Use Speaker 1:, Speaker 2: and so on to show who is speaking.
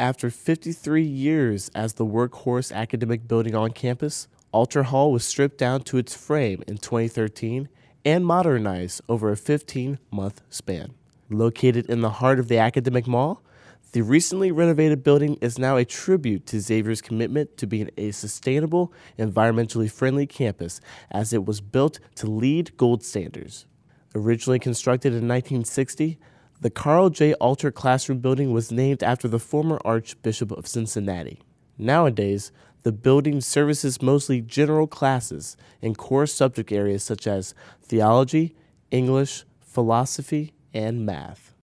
Speaker 1: After 53 years as the workhorse academic building on campus, Alter Hall was stripped down to its frame in 2013 and modernized over a 15-month span. Located in the heart of the academic mall, the recently renovated building is now a tribute to Xavier's commitment to being a sustainable, environmentally friendly campus, as it was built to LEED Gold standards. Originally constructed in 1960, the Carl J. Alter Classroom Building was named after the former Archbishop of Cincinnati. Nowadays, the building services mostly general classes in core subject areas such as theology, English, philosophy, and math.